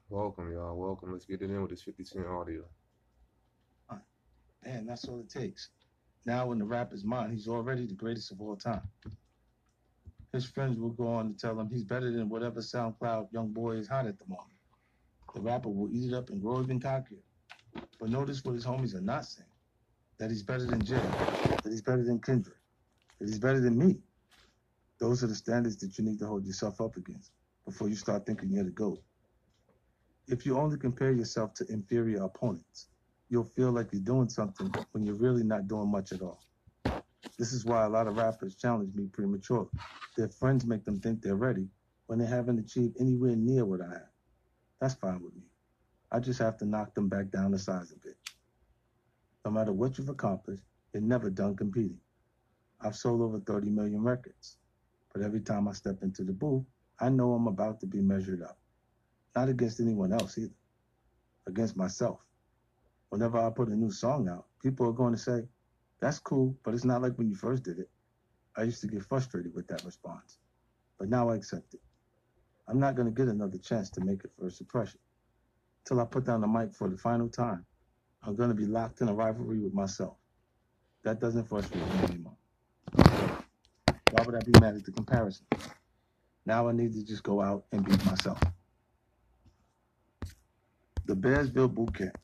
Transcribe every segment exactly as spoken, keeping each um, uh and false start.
Welcome, y'all. Welcome. Let's get it in with this fifty Cent audio. Uh, Man, that's all it takes. Now, in the rapper's mind, he's already the greatest of all time. His friends will go on to tell him he's better than whatever SoundCloud young boy is hot at the moment. The rapper will eat it up and grow even cockier. But notice what his homies are not saying: that he's better than Jay, that he's better than Kendrick, that he's better than me. Those are the standards that you need to hold yourself up against before you start thinking you're the GOAT. If you only compare yourself to inferior opponents, you'll feel like you're doing something when you're really not doing much at all. This is why a lot of rappers challenge me prematurely. Their friends make them think they're ready when they haven't achieved anywhere near what I have. That's fine with me. I just have to knock them back down the size a bit. No matter what you've accomplished, you're never done competing. I've sold over thirty million records, but every time I step into the booth, I know I'm about to be measured up. Not against anyone else either, against myself. Whenever I put a new song out, people are going to say, "That's cool, but it's not like when you first did it." I used to get frustrated with that response, but now I accept it. I'm not going to get another chance to make a first impression. Till I put down the mic for the final time, I'm going to be locked in a rivalry with myself. That doesn't frustrate me anymore. Why would I be mad at the comparison? Now I need to just go out and beat myself. The Bearsville Boot Camp.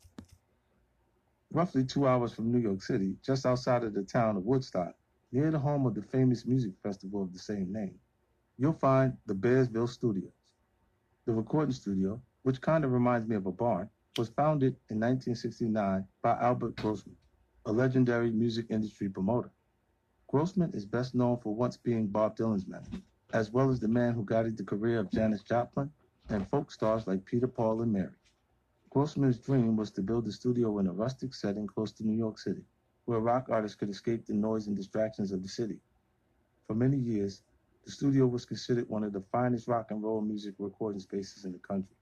Roughly two hours from New York City, just outside of the town of Woodstock, near the home of the famous music festival of the same name, you'll find the Bearsville Studios. The recording studio, which kind of reminds me of a barn, was founded in nineteen sixty-nine by Albert Grossman, a legendary music industry promoter. Grossman is best known for once being Bob Dylan's manager, as well as the man who guided the career of Janis Joplin and folk stars like Peter, Paul, and Mary. Grossman's dream was to build a studio in a rustic setting close to New York City, where rock artists could escape the noise and distractions of the city. For many years, the studio was considered one of the finest rock and roll music recording spaces in the country.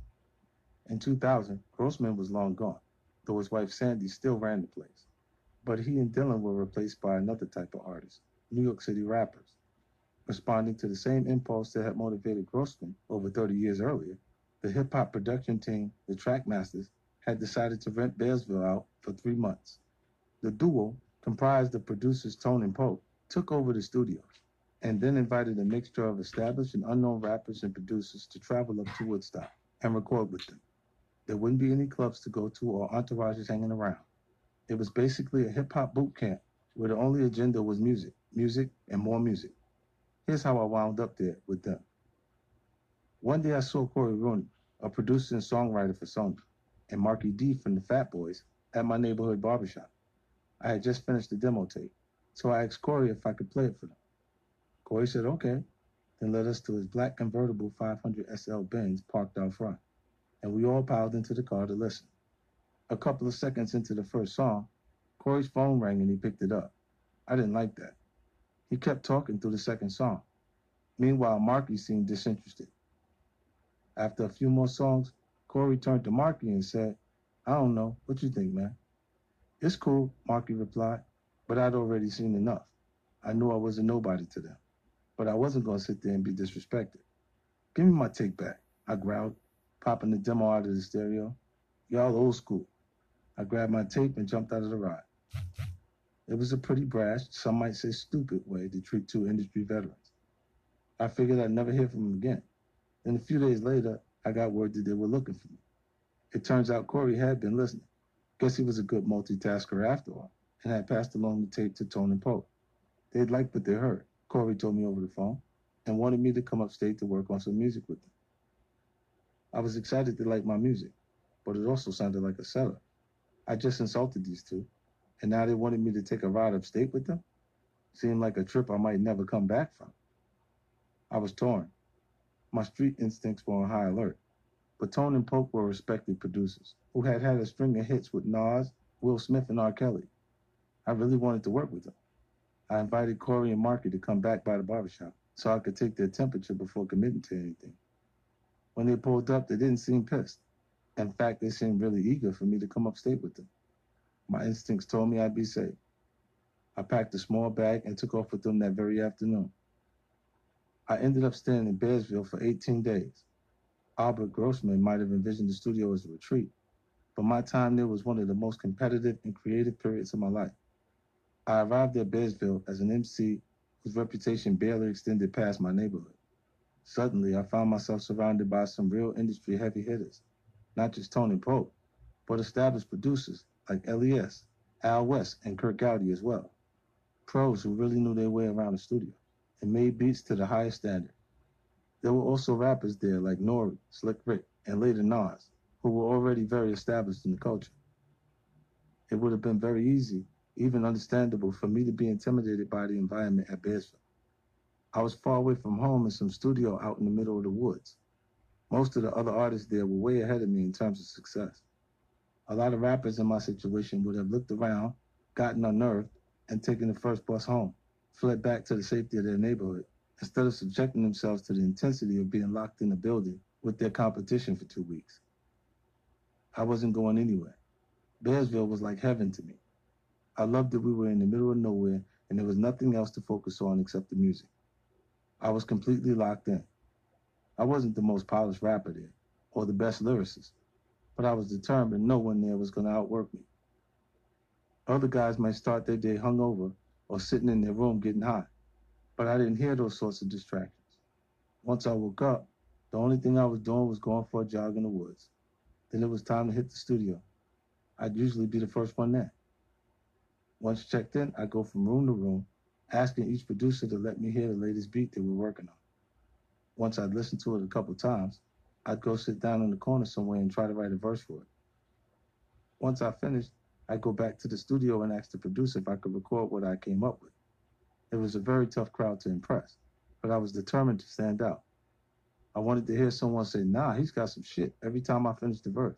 In two thousand, Grossman was long gone, though his wife Sandy still ran the place. But he and Dylan were replaced by another type of artist, New York City rappers. Responding to the same impulse that had motivated Grossman over thirty years earlier, the hip hop production team, the Trackmasters, had decided to rent Bearsville out for three months. The duo, comprised of producers Tone and Pope, took over the studios and then invited a mixture of established and unknown rappers and producers to travel up to Woodstock and record with them. There wouldn't be any clubs to go to or entourages hanging around. It was basically a hip hop boot camp where the only agenda was music, music, and more music. Here's how I wound up there with them. One day I saw Corey Rooney, a producer and songwriter for Sony, and Marky D from the Fat Boys at my neighborhood barbershop. I had just finished the demo tape, so I asked Corey if I could play it for them. Corey said okay, then led us to his black convertible five hundred S L Benz parked out front, and we all piled into the car to listen. A couple of seconds into the first song, Corey's phone rang and he picked it up. I didn't like that. He kept talking through the second song. Meanwhile, Marky seemed disinterested. After a few more songs, Corey turned to Marky and said, "I don't know. What you think, man?" "It's cool," Marky replied, "but I'd already seen enough. I knew I was a nobody to them, but I wasn't going to sit there and be disrespected." "Give me my take back," I growled, popping the demo out of the stereo. "Y'all old school." I grabbed my tape and jumped out of the ride. It was a pretty brash, some might say stupid way to treat two industry veterans. I figured I'd never hear from them again. Then a few days later, I got word that they were looking for me. It turns out Corey had been listening. Guess he was a good multitasker after all, and had passed along the tape to Tone and Poe. They'd liked what they heard, Corey told me over the phone, and wanted me to come upstate to work on some music with them. I was excited to like my music, but it also sounded like a setup. I just insulted these two, and now they wanted me to take a ride upstate with them? Seemed like a trip I might never come back from. I was torn. My street instincts were on high alert, but Tone and Pope were respected producers who had had a string of hits with Nas, Will Smith, and R. Kelly. I really wanted to work with them. I invited Corey and Marky to come back by the barbershop so I could take their temperature before committing to anything. When they pulled up, they didn't seem pissed. In fact, they seemed really eager for me to come upstate with them. My instincts told me I'd be safe. I packed a small bag and took off with them that very afternoon. I ended up staying in Bearsville for eighteen days. Albert Grossman might have envisioned the studio as a retreat, but my time there was one of the most competitive and creative periods of my life. I arrived at Bearsville as an M C whose reputation barely extended past my neighborhood. Suddenly, I found myself surrounded by some real industry heavy hitters, not just Tony Pope, but established producers like L E S, Al West, and Kurt Gowdy as well. Pros who really knew their way around the studio and made beats to the highest standard. There were also rappers there like Nori, Slick Rick, and later Nas, who were already very established in the culture. It would have been very easy, even understandable, for me to be intimidated by the environment at Bearsville. I was far away from home in some studio out in the middle of the woods. Most of the other artists there were way ahead of me in terms of success. A lot of rappers in my situation would have looked around, gotten unnerved, and taken the first bus home, fled back to the safety of their neighborhood, instead of subjecting themselves to the intensity of being locked in a building with their competition for two weeks. I wasn't going anywhere. Bearsville was like heaven to me. I loved that we were in the middle of nowhere and there was nothing else to focus on except the music. I was completely locked in. I wasn't the most polished rapper there, or the best lyricist, but I was determined no one there was going to outwork me. Other guys might start their day hungover or sitting in their room getting high, but I didn't hear those sorts of distractions. Once I woke up, the only thing I was doing was going for a jog in the woods. Then it was time to hit the studio. I'd usually be the first one there. Once checked in, I'd go from room to room, asking each producer to let me hear the latest beat they were working on. Once I'd listened to it a couple times, I'd go sit down in the corner somewhere and try to write a verse for it. Once I finished, I'd go back to the studio and ask the producer if I could record what I came up with. It was a very tough crowd to impress, but I was determined to stand out. I wanted to hear someone say, nah, he's got some shit every time I finished the verse.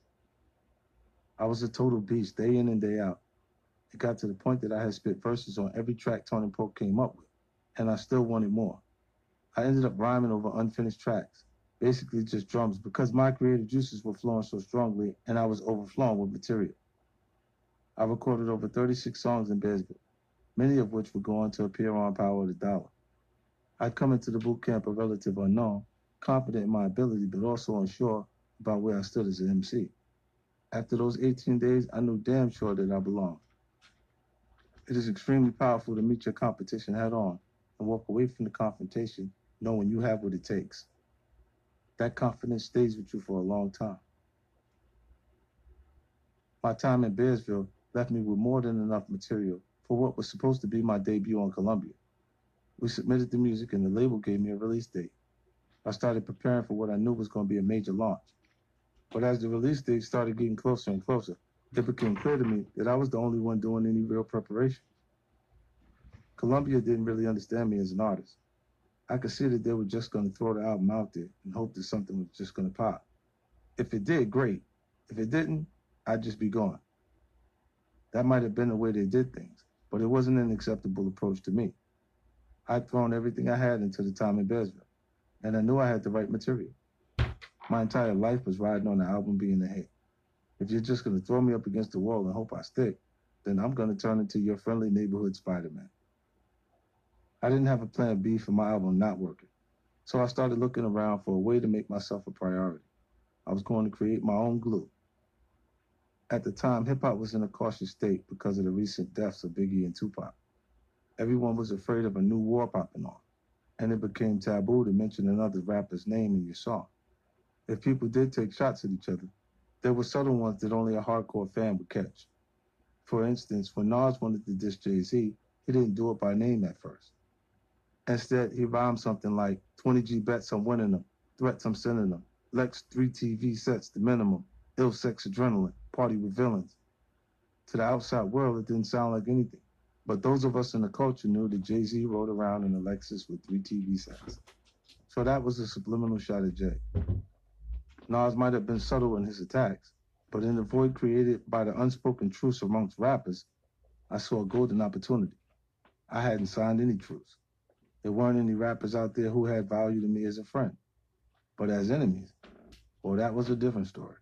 I was a total beast day in and day out. It got to the point that I had spit verses on every track Tony Pope came up with, and I still wanted more. I ended up rhyming over unfinished tracks, basically just drums, because my creative juices were flowing so strongly and I was overflowing with material. I recorded over thirty-six songs in Bearsville, many of which would go on to appear on Power of the Dollar. I'd come into the boot camp a relative unknown, confident in my ability, but also unsure about where I stood as an M C. After those eighteen days, I knew damn sure that I belonged. It is extremely powerful to meet your competition head on and walk away from the confrontation knowing you have what it takes. That confidence stays with you for a long time. My time in Bearsville left me with more than enough material for what was supposed to be my debut on Columbia. We submitted the music and the label gave me a release date. I started preparing for what I knew was going to be a major launch. But as the release date started getting closer and closer, it became clear to me that I was the only one doing any real preparation. Columbia didn't really understand me as an artist. I could see that they were just going to throw the album out there and hope that something was just going to pop. If it did, great. If it didn't, I'd just be gone. That might have been the way they did things, but it wasn't an acceptable approach to me. I'd thrown everything I had into the time in Bearsville, and I knew I had the right material. My entire life was riding on the album being a hit. If you're just going to throw me up against the wall and hope I stick, then I'm going to turn into your friendly neighborhood Spider-Man. I didn't have a plan B for my album not working, so I started looking around for a way to make myself a priority. I was going to create my own glue. At the time, hip-hop was in a cautious state because of the recent deaths of Biggie and Tupac. Everyone was afraid of a new war popping off, and it became taboo to mention another rapper's name in your song. If people did take shots at each other, there were subtle ones that only a hardcore fan would catch. For instance, when Nas wanted to diss Jay-Z, he didn't do it by name at first. Instead, he rhymed something like, twenty G bets I'm winning them, threats I'm sending them, Lex three T V sets the minimum, ill sex adrenaline, party with villains. To the outside world, it didn't sound like anything. But those of us in the culture knew that Jay-Z rode around in a Lexus with three T V sets. So that was a subliminal shot at Jay. Nas might have been subtle in his attacks, but in the void created by the unspoken truce amongst rappers, I saw a golden opportunity. I hadn't signed any truce. There weren't any rappers out there who had value to me as a friend. But as enemies, well, that was a different story.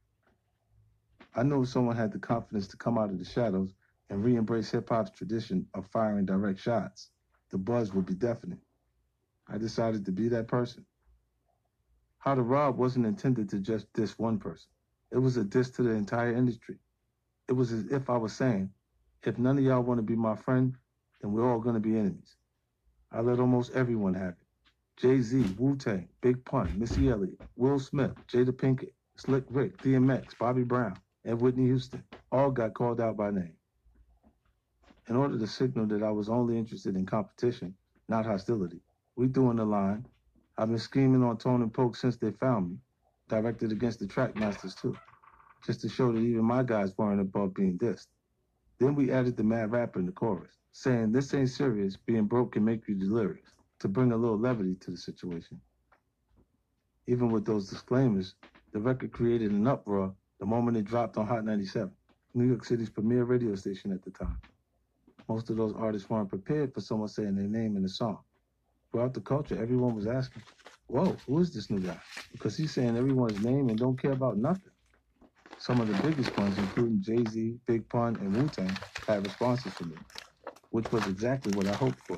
I knew if someone had the confidence to come out of the shadows and re-embrace hip-hop's tradition of firing direct shots, the buzz would be deafening. I decided to be that person. How to Rob wasn't intended to just diss one person. It was a diss to the entire industry. It was as if I was saying, if none of y'all want to be my friend, then we're all going to be enemies. I let almost everyone have it. Jay-Z, Wu-Tang, Big Pun, Missy Elliott, Will Smith, Jada Pinkett, Slick Rick, D M X, Bobby Brown, and Whitney Houston all got called out by name. In order to signal that I was only interested in competition, not hostility, we threw in the line, I've been scheming on Tone and Poke since they found me, directed against the Trackmasters too, just to show that even my guys weren't above being dissed. Then we added the mad rapper in the chorus, saying this ain't serious, being broke can make you delirious, to bring a little levity to the situation. Even with those disclaimers, the record created an uproar the moment it dropped on Hot ninety-seven, New York City's premier radio station at the time. Most of those artists weren't prepared for someone saying their name in the song. Throughout the culture, everyone was asking, whoa, who is this new guy? Because he's saying everyone's name and don't care about nothing. Some of the biggest ones, including Jay-Z, Big Pun, and Wu-Tang, had responses for me, which was exactly what I hoped for.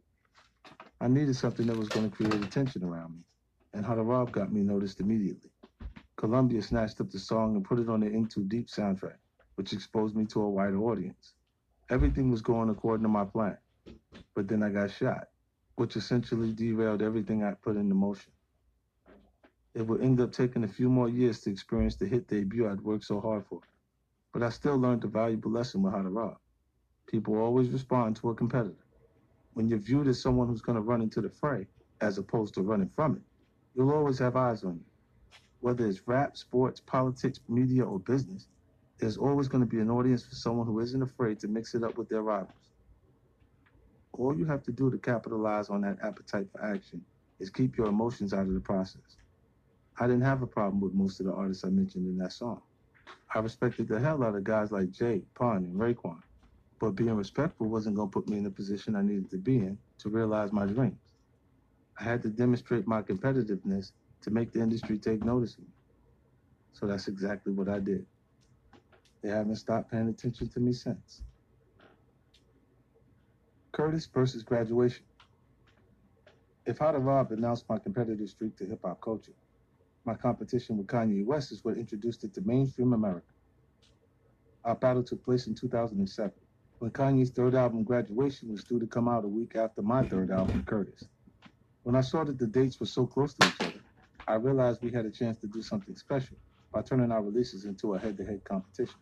I needed something that was going to create attention around me, and How to Rob got me noticed immediately. Columbia snatched up the song and put it on their In Too Deep soundtrack, which exposed me to a wider audience. Everything was going according to my plan, but then I got shot, which essentially derailed everything I put into motion. It would end up taking a few more years to experience the hit debut I'd worked so hard for, but I still learned a valuable lesson with How to Rob. People always respond to a competitor. When you're viewed as someone who's going to run into the fray, as opposed to running from it, you'll always have eyes on you. Whether it's rap, sports, politics, media, or business, there's always going to be an audience for someone who isn't afraid to mix it up with their rivals. All you have to do to capitalize on that appetite for action is keep your emotions out of the process. I didn't have a problem with most of the artists I mentioned in that song. I respected the hell out of guys like Jay, Pun, and Raekwon, but being respectful wasn't going to put me in the position I needed to be in to realize my dreams. I had to demonstrate my competitiveness to make the industry take notice of me. So that's exactly what I did. They haven't stopped paying attention to me since. Curtis versus Graduation. If How to Rob announced my competitive streak to hip-hop culture, my competition with Kanye West is what introduced it to mainstream America. Our battle took place in two thousand seven, when Kanye's third album, Graduation, was due to come out a week after my third album, Curtis. When I saw that the dates were so close to each other, I realized we had a chance to do something special by turning our releases into a head-to-head competition.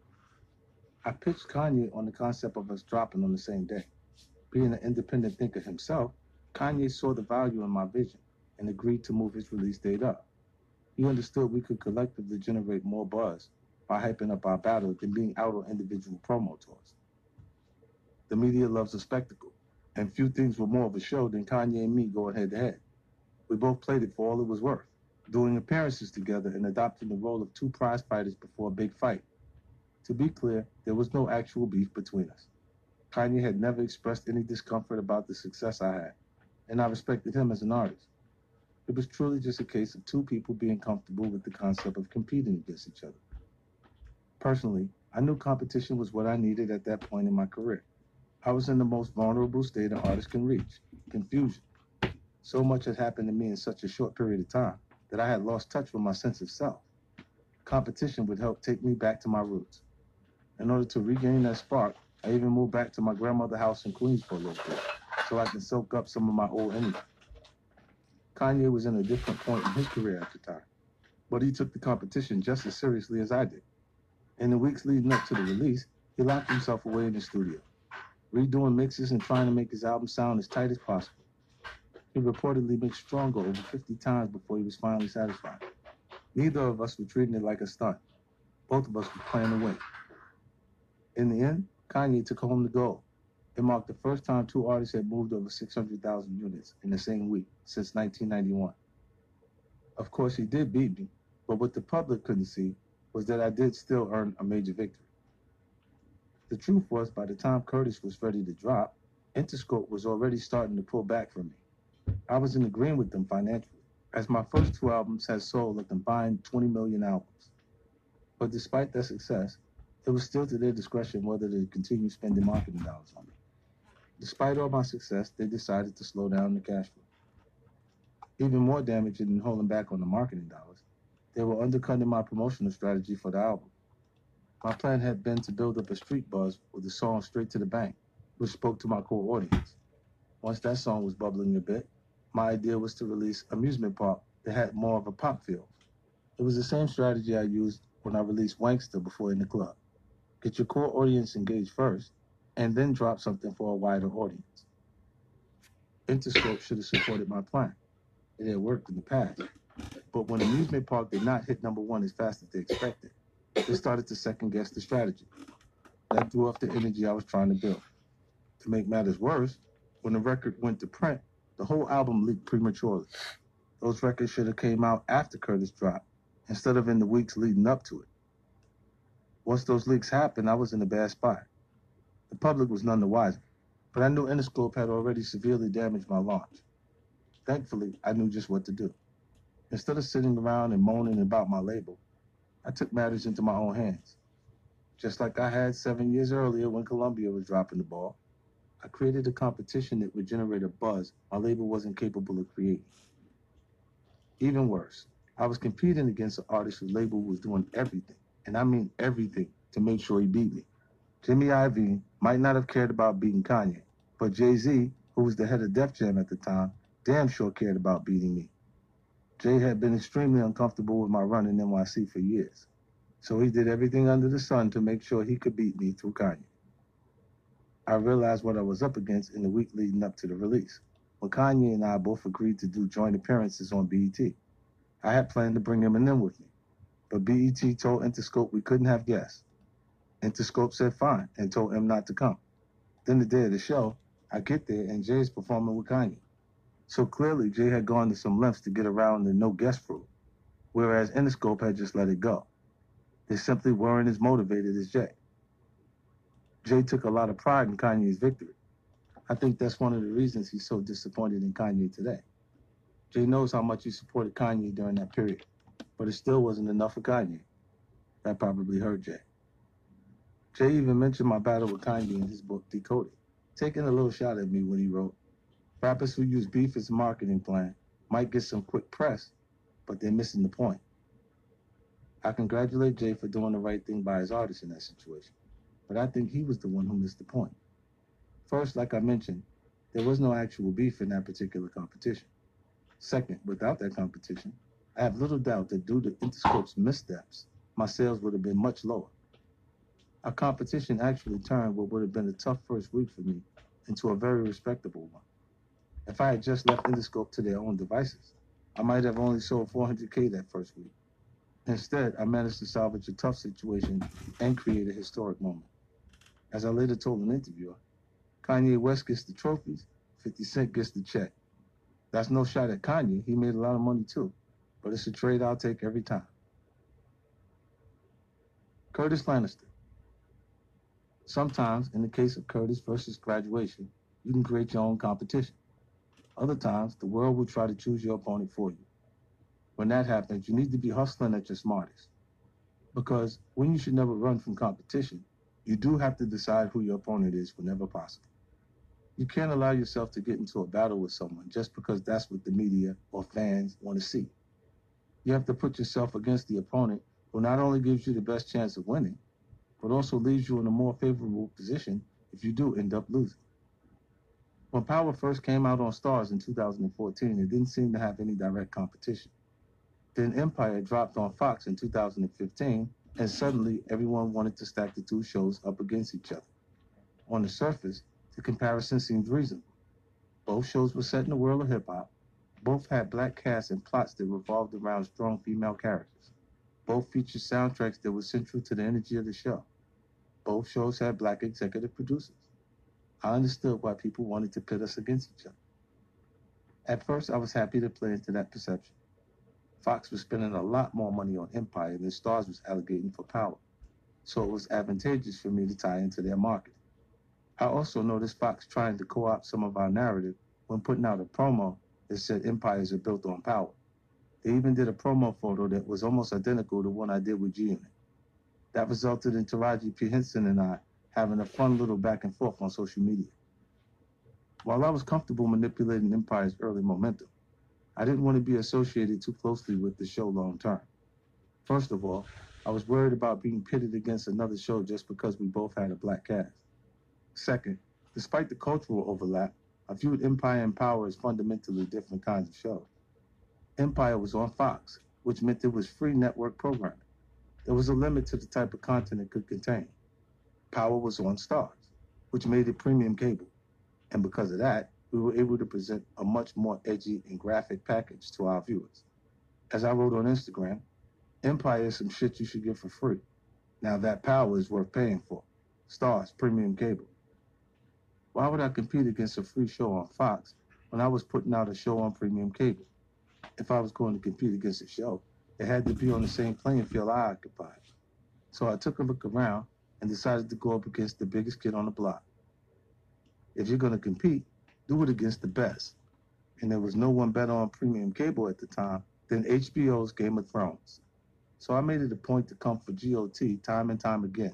I pitched Kanye on the concept of us dropping on the same day. Being an independent thinker himself, Kanye saw the value in my vision and agreed to move his release date up. He understood we could collectively generate more buzz by hyping up our battle than being out on individual promo tours. The media loves a spectacle, and few things were more of a show than Kanye and me going head-to-head. We both played it for all it was worth, doing appearances together and adopting the role of two prize fighters before a big fight. To be clear, there was no actual beef between us. Kanye had never expressed any discomfort about the success I had, and I respected him as an artist. It was truly just a case of two people being comfortable with the concept of competing against each other. Personally, I knew competition was what I needed at that point in my career. I was in the most vulnerable state an artist can reach, confusion. So much had happened to me in such a short period of time that I had lost touch with my sense of self. Competition would help take me back to my roots. In order to regain that spark, I even moved back to my grandmother's house in Queens for a little bit, so I can soak up some of my old energy. Kanye was in a different point in his career at the time, but he took the competition just as seriously as I did. In the weeks leading up to the release, he locked himself away in the studio, redoing mixes and trying to make his album sound as tight as possible. He reportedly mixed Stronger over fifty times before he was finally satisfied. Neither of us were treating it like a stunt. Both of us were playing to win. In the end, Kanye took home the gold. It marked the first time two artists had moved over six hundred thousand units in the same week since nineteen ninety-one. Of course, he did beat me, but what the public couldn't see was that I did still earn a major victory. The truth was, by the time Curtis was ready to drop, Interscope was already starting to pull back from me. I was in agreement with them financially, as my first two albums had sold a combined twenty million albums. But despite that success, it was still to their discretion whether to continue spending marketing dollars on me. Despite all my success, they decided to slow down the cash flow. Even more damaging than holding back on the marketing dollars, they were undercutting my promotional strategy for the album. My plan had been to build up a street buzz with the song Straight to the Bank, which spoke to my core audience. Once that song was bubbling a bit, my idea was to release Amusement Park that had more of a pop feel. It was the same strategy I used when I released Wankster before In the Club. Get your core audience engaged first, and then drop something for a wider audience. Interscope should have supported my plan. It had worked in the past. But when Amusement Park did not hit number one as fast as they expected, they started to second guess the strategy. That threw off the energy I was trying to build. To make matters worse, when the record went to print, the whole album leaked prematurely. Those records should have came out after Curtis dropped, instead of in the weeks leading up to it. Once those leaks happened, I was in a bad spot. The public was none the wiser, but I knew Interscope had already severely damaged my launch. Thankfully, I knew just what to do. Instead of sitting around and moaning about my label, I took matters into my own hands. Just like I had seven years earlier when Columbia was dropping the ball, I created a competition that would generate a buzz my label wasn't capable of creating. Even worse, I was competing against an artist whose label was doing everything, and I mean everything, to make sure he beat me. Jimmy Iovine might not have cared about beating Kanye, but Jay-Z, who was the head of Def Jam at the time, damn sure cared about beating me. Jay had been extremely uncomfortable with my run in N Y C for years, so he did everything under the sun to make sure he could beat me through Kanye. I realized what I was up against in the week leading up to the release, when Kanye and I both agreed to do joint appearances on B E T. I had planned to bring Eminem with me, but B E T told Interscope we couldn't have guests. Interscope said fine and told him not to come. Then the day of the show, I get there and Jay is performing with Kanye. So clearly Jay had gone to some lengths to get around the no guest rule, whereas Interscope had just let it go. They simply weren't as motivated as Jay. Jay took a lot of pride in Kanye's victory. I think that's one of the reasons he's so disappointed in Kanye today. Jay knows how much he supported Kanye during that period, but it still wasn't enough for Kanye. That probably hurt Jay. Jay even mentioned my battle with Kanye in his book, Decoded, taking a little shot at me when he wrote, rappers who use beef as a marketing plan might get some quick press, but they're missing the point. I congratulate Jay for doing the right thing by his artists in that situation, but I think he was the one who missed the point. First, like I mentioned, there was no actual beef in that particular competition. Second, without that competition, I have little doubt that due to Interscope's missteps, my sales would have been much lower. Our competition actually turned what would have been a tough first week for me into a very respectable one. If I had just left Interscope to their own devices, I might have only sold four hundred K that first week. Instead, I managed to salvage a tough situation and create a historic moment. As I later told an interviewer, Kanye West gets the trophies, fifty Cent gets the check. That's no shot at Kanye, he made a lot of money too, but it's a trade I'll take every time. Curtis Lannister. Sometimes, in the case of Curtis versus Graduation, you can create your own competition. Other times, the world will try to choose your opponent for you. When that happens, you need to be hustling at your smartest. Because when you should never run from competition, you do have to decide who your opponent is whenever possible. You can't allow yourself to get into a battle with someone just because that's what the media or fans want to see. You have to put yourself against the opponent who not only gives you the best chance of winning, but also leaves you in a more favorable position if you do end up losing. When Power first came out on Starz in two thousand fourteen, it didn't seem to have any direct competition. Then Empire dropped on Fox in two thousand fifteen, and suddenly everyone wanted to stack the two shows up against each other. On the surface, the comparison seemed reasonable. Both shows were set in the world of hip-hop. Both had black casts and plots that revolved around strong female characters. Both featured soundtracks that were central to the energy of the show. Both shows had black executive producers. I understood why people wanted to pit us against each other. At first, I was happy to play into that perception. Fox was spending a lot more money on Empire than Starz was allocating for Power, so it was advantageous for me to tie into their marketing. I also noticed Fox trying to co-opt some of our narrative when putting out a promo that said empires are built on power. They even did a promo photo that was almost identical to one I did with G-Unit. That resulted in Taraji P. Henson and I having a fun little back and forth on social media. While I was comfortable manipulating Empire's early momentum, I didn't want to be associated too closely with the show long term. First of all, I was worried about being pitted against another show just because we both had a black cast. Second, despite the cultural overlap, I viewed Empire and Power as fundamentally different kinds of shows. Empire was on Fox, which meant it was free network programming. There was a limit to the type of content it could contain. Power was on Stars, which made it premium cable. And because of that, we were able to present a much more edgy and graphic package to our viewers. As I wrote on Instagram, Empire is some shit you should get for free. Now that Power is worth paying for. Stars, premium cable. Why would I compete against a free show on Fox when I was putting out a show on premium cable? If I was going to compete against a show, it had to be on the same playing field I occupied. So I took a look around and decided to go up against the biggest kid on the block. If you're going to compete, do it against the best. And there was no one better on premium cable at the time than H B O's Game of Thrones. So I made it a point to come for G O T time and time again.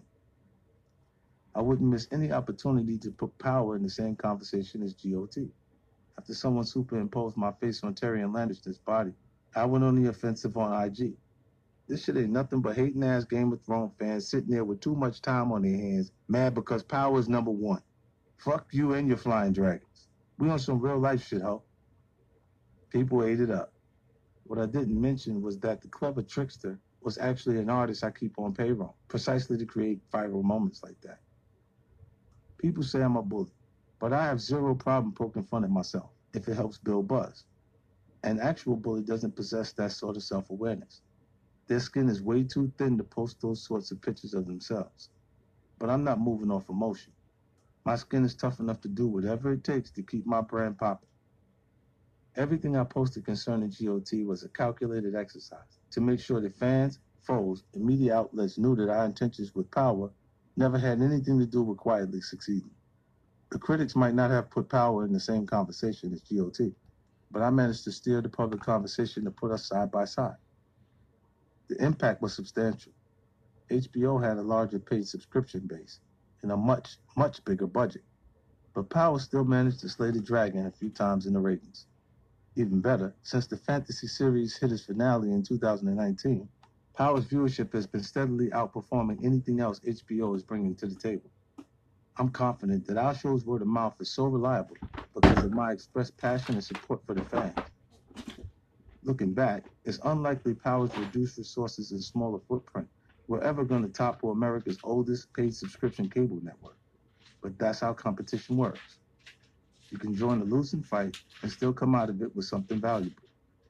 I wouldn't miss any opportunity to put Power in the same conversation as G O T. After someone superimposed my face on Tyrion Lannister's body, I went on the offensive on I G. This shit ain't nothing but hating-ass Game of Thrones fans sitting there with too much time on their hands, mad because Power is number one. Fuck you and your flying dragons. We on some real-life shit, ho. People ate it up. What I didn't mention was that the clever trickster was actually an artist I keep on payroll, precisely to create viral moments like that. People say I'm a bully, but I have zero problem poking fun at myself if it helps build buzz. An actual bully doesn't possess that sort of self-awareness. Their skin is way too thin to post those sorts of pictures of themselves. But I'm not moving off emotion. My skin is tough enough to do whatever it takes to keep my brand popping. Everything I posted concerning G O T was a calculated exercise to make sure that fans, foes, and media outlets knew that our intentions with Power never had anything to do with quietly succeeding. The critics might not have put Power in the same conversation as G O T, but I managed to steer the public conversation to put us side by side. The impact was substantial. H B O had a larger paid subscription base and a much, much bigger budget, but Power still managed to slay the dragon a few times in the ratings. Even better, since the fantasy series hit its finale in two thousand nineteen, Power's viewership has been steadily outperforming anything else H B O is bringing to the table. I'm confident that our show's word of mouth is so reliable because of my expressed passion and support for the fans. Looking back, it's unlikely Power's reduced resources and smaller footprint were ever going to topple America's oldest paid subscription cable network. But that's how competition works. You can join a losing fight and still come out of it with something valuable.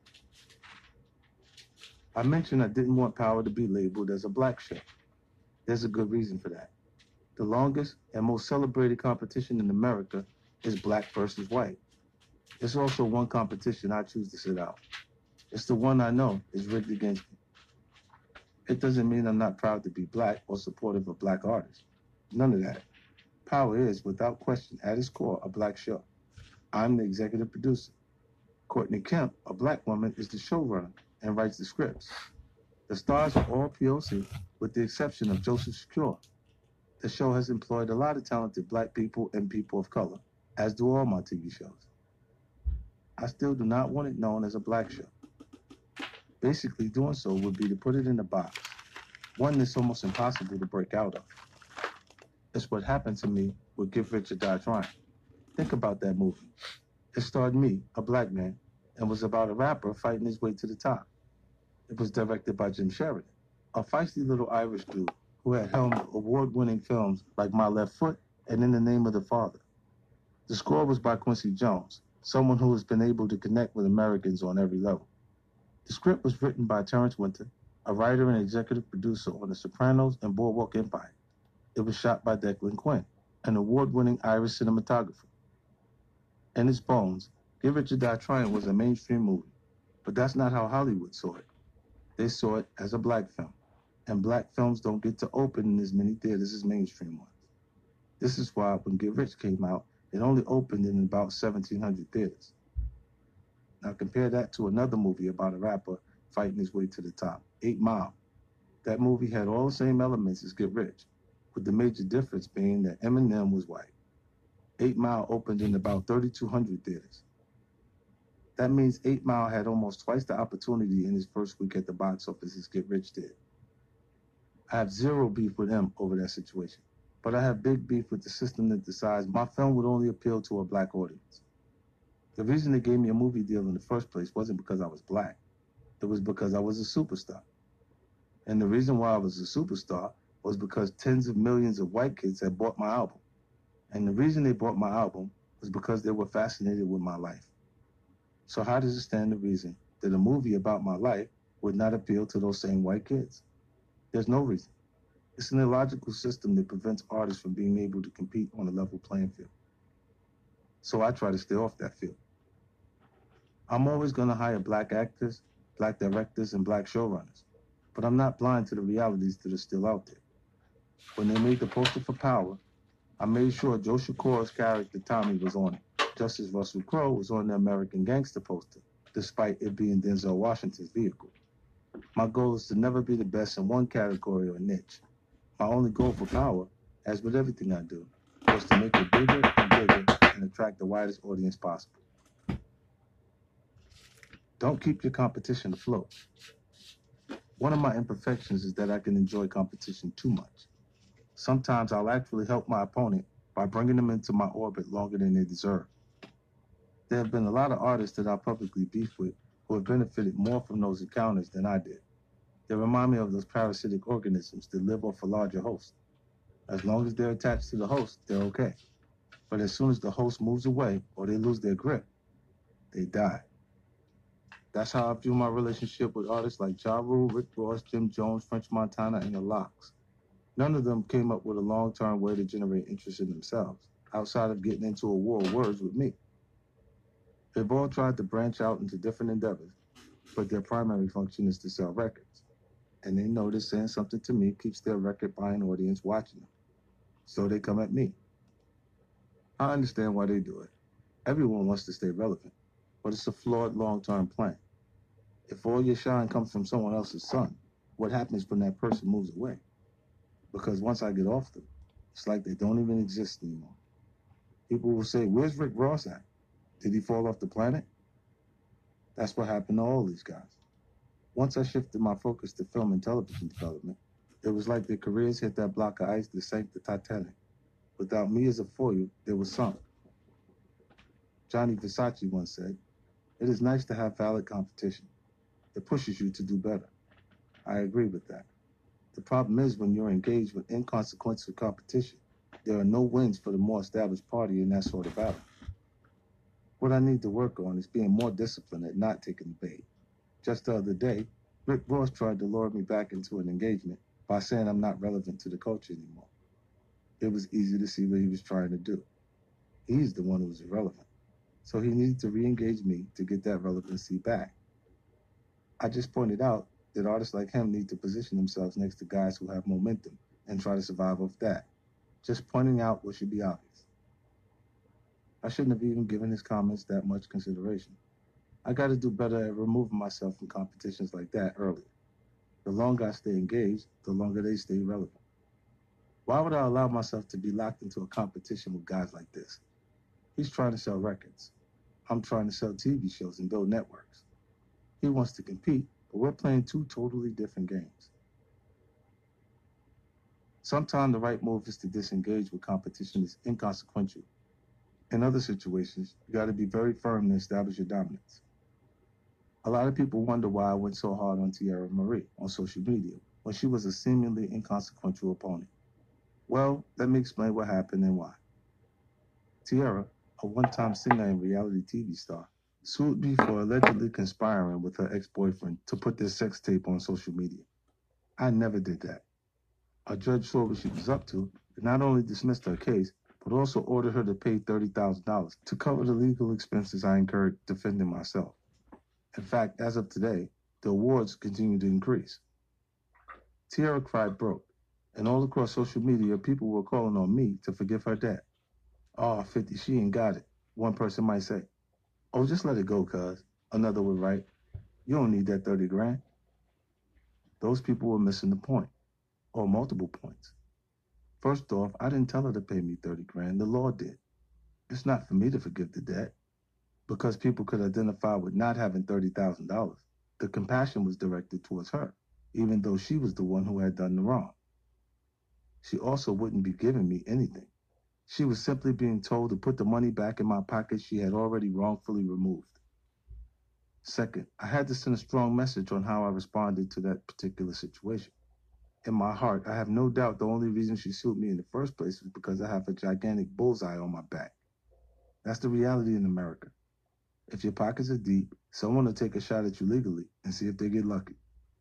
I mentioned I didn't want Power to be labeled as a black show. There's a good reason for that. The longest and most celebrated competition in America is black versus white. It's also one competition I choose to sit out. It's the one I know is rigged against me. It doesn't mean I'm not proud to be black or supportive of black artists. None of that. Power is, without question, at its core, a black show. I'm the executive producer. Courtney Kemp, a black woman, is the showrunner and writes the scripts. The stars are all P O C, with the exception of Joseph Shakur. The show has employed a lot of talented black people and people of color, as do all my T V shows. I still do not want it known as a black show. Basically, doing so would be to put it in a box, one that's almost impossible to break out of. It's what happened to me with Get Rich or Die Trying. Think about that movie. It starred me, a black man, and was about a rapper fighting his way to the top. It was directed by Jim Sheridan, a feisty little Irish dude who had helmed award-winning films like My Left Foot and In the Name of the Father. The score was by Quincy Jones, someone who has been able to connect with Americans on every level. The script was written by Terrence Winter, a writer and executive producer on The Sopranos and Boardwalk Empire. It was shot by Declan Quinn, an award-winning Irish cinematographer. In its bones, Get Rich or Die Trying was a mainstream movie, but that's not how Hollywood saw it. They saw it as a black film, and black films don't get to open in as many theaters as mainstream ones. This is why when Get Rich came out, it only opened in about seventeen hundred theaters. Now compare that to another movie about a rapper fighting his way to the top, Eight Mile. That movie had all the same elements as Get Rich, with the major difference being that Eminem was white. Eight Mile opened in about thirty-two hundred theaters. That means eight mile had almost twice the opportunity in his first week at the box office as Get Rich did. I have zero beef with him over that situation, but I have big beef with the system that decides my film would only appeal to a black audience. The reason they gave me a movie deal in the first place wasn't because I was black. It was because I was a superstar. And the reason why I was a superstar was because tens of millions of white kids had bought my album. And the reason they bought my album was because they were fascinated with my life. So how does it stand to reason that a movie about my life would not appeal to those same white kids? There's no reason. It's an illogical system that prevents artists from being able to compete on a level playing field. So I try to stay off that field. I'm always going to hire black actors, black directors, and black showrunners. But I'm not blind to the realities that are still out there. When they made the poster for Power, I made sure Joe Shakur's character Tommy was on it, just as Russell Crowe was on the American Gangster poster, despite it being Denzel Washington's vehicle. My goal is to never be the best in one category or niche. My only goal for Power, as with everything I do, was to make it bigger and bigger and attract the widest audience possible. Don't keep your competition afloat. One of my imperfections is that I can enjoy competition too much. Sometimes I'll actually help my opponent by bringing them into my orbit longer than they deserve. There have been a lot of artists that I publicly beef with who have benefited more from those encounters than I did. They remind me of those parasitic organisms that live off a larger host. As long as they're attached to the host, they're okay. But as soon as the host moves away or they lose their grip, they die. That's how I view my relationship with artists like Ja Rule, Rick Ross, Jim Jones, French Montana, and the Lox. None of them came up with a long-term way to generate interest in themselves, outside of getting into a war of words with me. They've all tried to branch out into different endeavors, but their primary function is to sell records. And they know that saying something to me keeps their record-buying audience watching them. So they come at me. I understand why they do it. Everyone wants to stay relevant, but it's a flawed long-term plan. If all your shine comes from someone else's sun, what happens when that person moves away? Because once I get off them, it's like they don't even exist anymore. People will say, where's Rick Ross at? Did he fall off the planet? That's what happened to all these guys. Once I shifted my focus to film and television development, it was like their careers hit that block of ice that sank the Titanic. Without me as a foil, they were sunk. Johnny Versace once said, it is nice to have valid competition. It pushes you to do better. I agree with that. The problem is when you're engaged with inconsequential competition, there are no wins for the more established party in that sort of battle. What I need to work on is being more disciplined at not taking the bait. Just the other day, Rick Ross tried to lure me back into an engagement by saying I'm not relevant to the culture anymore. It was easy to see what he was trying to do. He's the one who was irrelevant. So he needed to re-engage me to get that relevancy back. I just pointed out that artists like him need to position themselves next to guys who have momentum and try to survive off that. Just pointing out what should be obvious. I shouldn't have even given his comments that much consideration. I got to do better at removing myself from competitions like that earlier. The longer I stay engaged, the longer they stay relevant. Why would I allow myself to be locked into a competition with guys like this? He's trying to sell records. I'm trying to sell T V shows and build networks. He wants to compete, but we're playing two totally different games. Sometimes the right move is to disengage with competition is inconsequential. In other situations, you got to be very firm to establish your dominance. A lot of people wonder why I went so hard on Tierra Marie on social media when she was a seemingly inconsequential opponent. Well, let me explain what happened and why. Tierra, a one-time singer and reality T V star, sued me for allegedly conspiring with her ex-boyfriend to put their sex tape on social media. I never did that. A judge saw what she was up to and not only dismissed her case, but also ordered her to pay thirty thousand dollars to cover the legal expenses I incurred defending myself. In fact, as of today, the awards continue to increase. Tierra cried broke, and all across social media, people were calling on me to forgive her debt. Oh, fifty, she ain't got it, one person might say. Oh, just let it go, cuz, another would write. You don't need that thirty grand. Those people were missing the point, or multiple points. First off, I didn't tell her to pay me thirty grand, the law did. It's not for me to forgive the debt. Because people could identify with not having thirty thousand dollars, the compassion was directed towards her, even though she was the one who had done the wrong. She also wouldn't be giving me anything. She was simply being told to put the money back in my pocket she had already wrongfully removed. Second, I had to send a strong message on how I responded to that particular situation. In my heart, I have no doubt the only reason she sued me in the first place was because I have a gigantic bullseye on my back. That's the reality in America. If your pockets are deep, someone will take a shot at you legally and see if they get lucky.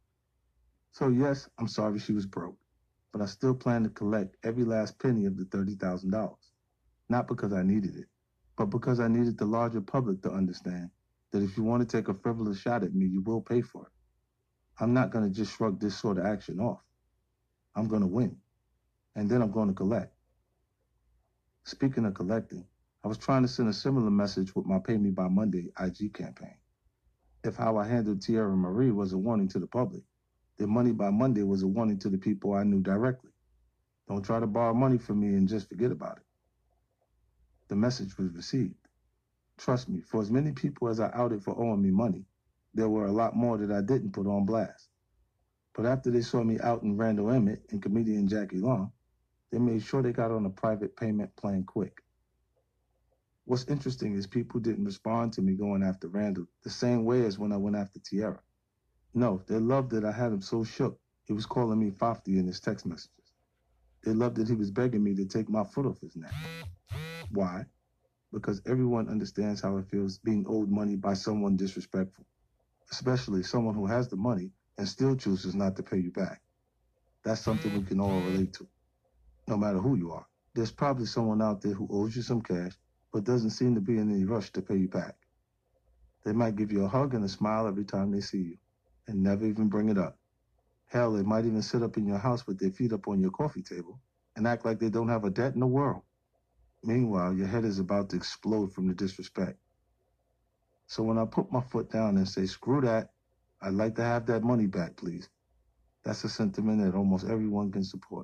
So yes, I'm sorry she was broke, but I still plan to collect every last penny of the thirty thousand dollars. Not because I needed it, but because I needed the larger public to understand that if you want to take a frivolous shot at me, you will pay for it. I'm not going to just shrug this sort of action off. I'm going to win, and then I'm going to collect. Speaking of collecting, I was trying to send a similar message with my Pay Me By Monday I G campaign. If how I handled Tierra Marie was a warning to the public, then Money by Monday was a warning to the people I knew directly. Don't try to borrow money from me and just forget about it. The message was received. Trust me, for as many people as I outed for owing me money, there were a lot more that I didn't put on blast. But after they saw me out in Randall Emmett and comedian Jackie Long, they made sure they got on a private payment plan quick. What's interesting is people didn't respond to me going after Randall the same way as when I went after Tierra. No, they loved that I had him so shook he was calling me Fafty in his text messages. They loved that he was begging me to take my foot off his neck. Why? Because everyone understands how it feels being owed money by someone disrespectful, especially someone who has the money and still chooses not to pay you back. That's something we can all relate to, no matter who you are. There's probably someone out there who owes you some cash but doesn't seem to be in any rush to pay you back. They might give you a hug and a smile every time they see you, and never even bring it up. Hell, they might even sit up in your house with their feet up on your coffee table and act like they don't have a debt in the world. Meanwhile, your head is about to explode from the disrespect. So when I put my foot down and say, screw that, I'd like to have that money back, please. That's a sentiment that almost everyone can support.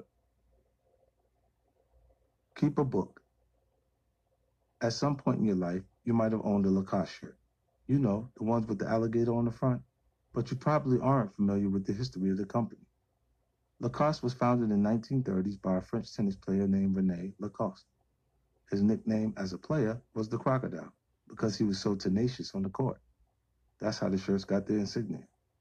Keep a book. At some point in your life, you might have owned a Lacoste shirt. You know, the ones with the alligator on the front. But you probably aren't familiar with the history of the company. Lacoste was founded in the nineteen thirties by a French tennis player named René Lacoste. His nickname as a player was the Crocodile because he was so tenacious on the court. That's how the shirts got their insignia.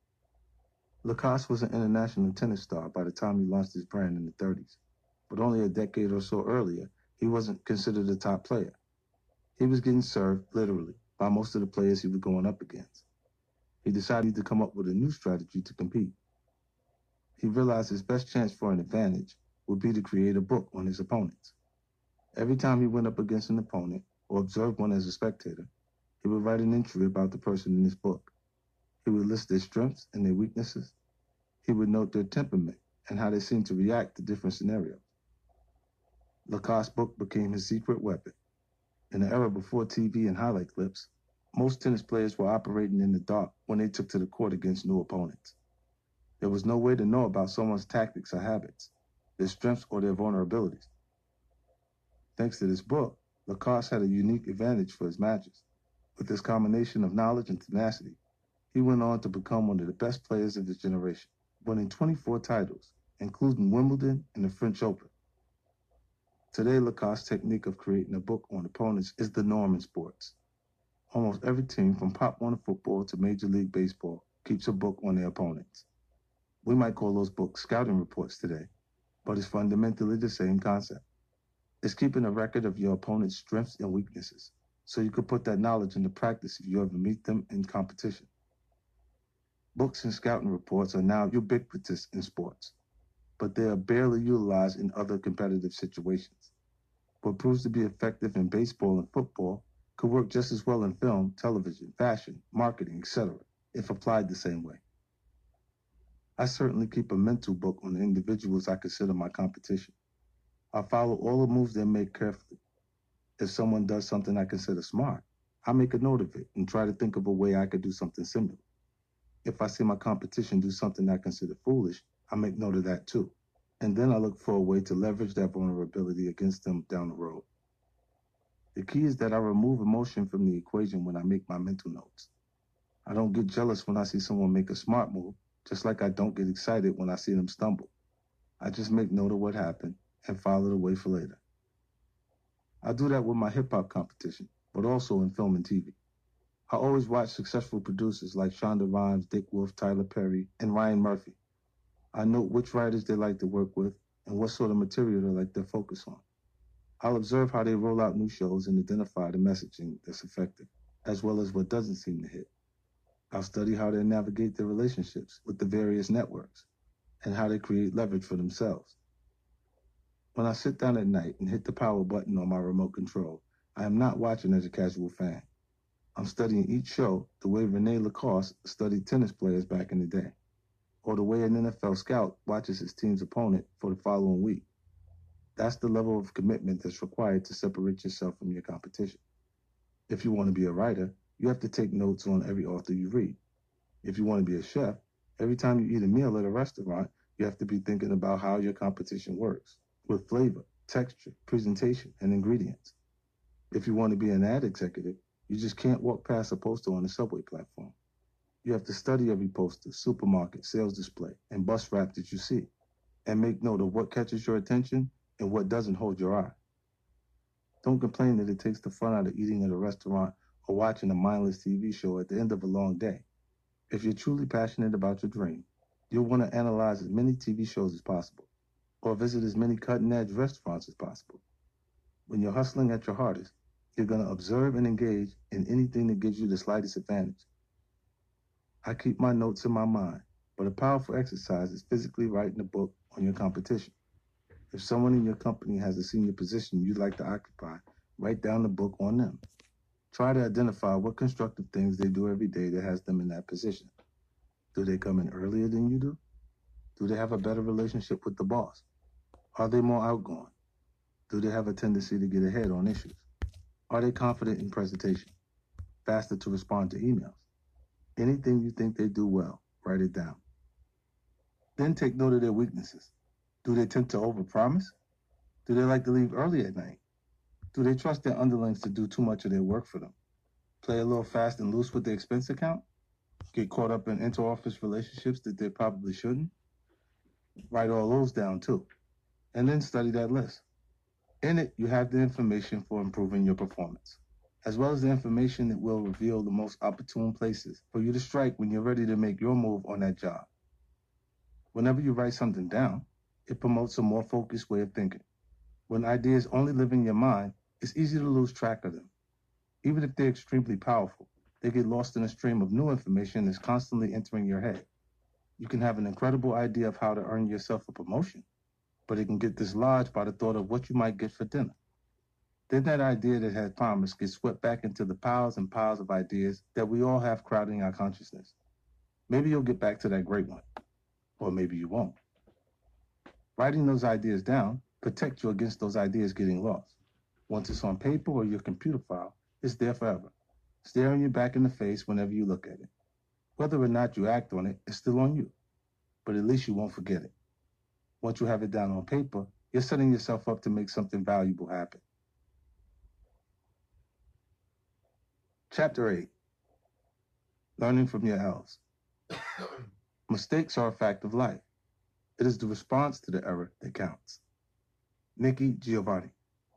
Lacoste was an international tennis star by the time he launched his brand in the thirties, but only a decade or so earlier, he wasn't considered a top player. He was getting served, literally, by most of the players he was going up against. He decided to come up with a new strategy to compete. He realized his best chance for an advantage would be to create a book on his opponents. Every time he went up against an opponent or observed one as a spectator, he would write an entry about the person in his book. He would list their strengths and their weaknesses. He would note their temperament and how they seemed to react to different scenarios. Lacoste's book became his secret weapon. In the era before T V and highlight clips, most tennis players were operating in the dark when they took to the court against new opponents. There was no way to know about someone's tactics or habits, their strengths or their vulnerabilities. Thanks to this book, Lacoste had a unique advantage for his matches. With this combination of knowledge and tenacity, he went on to become one of the best players of his generation, winning twenty-four titles, including Wimbledon and the French Open. Today, Lacoste's technique of creating a book on opponents is the norm in sports. Almost every team, from Pop Warner football to Major League Baseball, keeps a book on their opponents. We might call those books scouting reports today, but it's fundamentally the same concept. It's keeping a record of your opponent's strengths and weaknesses, so you could put that knowledge into practice if you ever meet them in competition. Books and scouting reports are now ubiquitous in sports, but they are barely utilized in other competitive situations. What proves to be effective in baseball and football could work just as well in film, television, fashion, marketing, et cetera, if applied the same way. I certainly keep a mental book on the individuals I consider my competition. I follow all the moves they make carefully. If someone does something I consider smart, I make a note of it and try to think of a way I could do something similar. If I see my competition do something I consider foolish, I make note of that too. And then I look for a way to leverage that vulnerability against them down the road. The key is that I remove emotion from the equation when I make my mental notes. I don't get jealous when I see someone make a smart move, just like I don't get excited when I see them stumble. I just make note of what happened and file it away for later. I do that with my hip-hop competition, but also in film and T V. I always watch successful producers like Shonda Rhimes, Dick Wolf, Tyler Perry, and Ryan Murphy. I note which writers they like to work with and what sort of material they like to focus on. I'll observe how they roll out new shows and identify the messaging that's effective, as well as what doesn't seem to hit. I'll study how they navigate their relationships with the various networks and how they create leverage for themselves. When I sit down at night and hit the power button on my remote control, I am not watching as a casual fan. I'm studying each show the way Rene Lacoste studied tennis players back in the day, or the way an N F L scout watches his team's opponent for the following week. That's the level of commitment that's required to separate yourself from your competition. If you want to be a writer, you have to take notes on every author you read. If you want to be a chef, every time you eat a meal at a restaurant, you have to be thinking about how your competition works, with flavor, texture, presentation, and ingredients. If you want to be an ad executive, you just can't walk past a poster on the subway platform. You have to study every poster, supermarket, sales display, and bus wrap that you see, and make note of what catches your attention and what doesn't hold your eye. Don't complain that it takes the fun out of eating at a restaurant or watching a mindless T V show at the end of a long day. If you're truly passionate about your dream, you'll want to analyze as many T V shows as possible, or visit as many cutting-edge restaurants as possible. When you're hustling at your hardest, you're going to observe and engage in anything that gives you the slightest advantage. I keep my notes in my mind, but a powerful exercise is physically writing a book on your competition. If someone in your company has a senior position you'd like to occupy, write down the book on them. Try to identify what constructive things they do every day that has them in that position. Do they come in earlier than you do? Do they have a better relationship with the boss? Are they more outgoing? Do they have a tendency to get ahead on issues? Are they confident in presentation? Faster to respond to emails? Anything you think they do well, write it down. Then take note of their weaknesses. Do they tend to overpromise? Do they like to leave early at night? Do they trust their underlings to do too much of their work for them? Play a little fast and loose with the expense account? Get caught up in inter-office relationships that they probably shouldn't? Write all those down too. And then study that list. In it, you have the information for improving your performance, as well as the information that will reveal the most opportune places for you to strike when you're ready to make your move on that job. Whenever you write something down, it promotes a more focused way of thinking. When ideas only live in your mind, it's easy to lose track of them. Even if they're extremely powerful, they get lost in a stream of new information that's constantly entering your head. You can have an incredible idea of how to earn yourself a promotion, but it can get dislodged by the thought of what you might get for dinner. Then that idea that had promise gets swept back into the piles and piles of ideas that we all have crowding our consciousness. Maybe you'll get back to that great one, or maybe you won't. Writing those ideas down protects you against those ideas getting lost. Once it's on paper or your computer file, it's there forever, staring you back in the face whenever you look at it. Whether or not you act on it is still on you, but at least you won't forget it. Once you have it down on paper, you're setting yourself up to make something valuable happen. Chapter eight, Learning from Your L's. Mistakes are a fact of life. It is the response to the error that counts. Nikki Giovanni.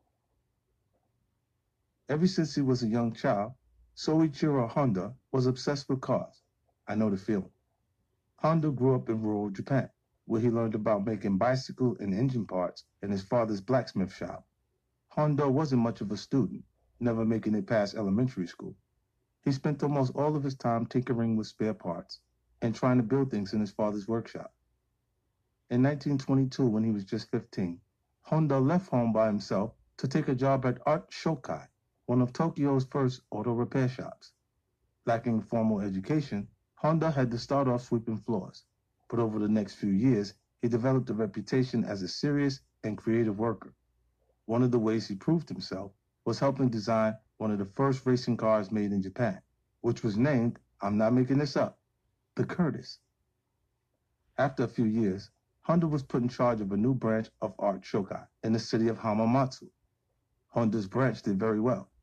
Ever since he was a young child, Soichiro Honda was obsessed with cars. I know the feeling. Honda grew up in rural Japan, where he learned about making bicycle and engine parts in his father's blacksmith shop. Honda wasn't much of a student, never making it past elementary school. He spent almost all of his time tinkering with spare parts and trying to build things in his father's workshop. In nineteen twenty-two, when he was just fifteen, Honda left home by himself to take a job at Art Shokai, one of Tokyo's first auto repair shops. Lacking formal education, Honda had to start off sweeping floors, but over the next few years, he developed a reputation as a serious and creative worker. One of the ways he proved himself was helping design one of the first racing cars made in Japan, which was named, I'm not making this up, the Curtiss. After a few years, Honda was put in charge of a new branch of Art Shokai in the city of Hamamatsu. Honda's branch did very well,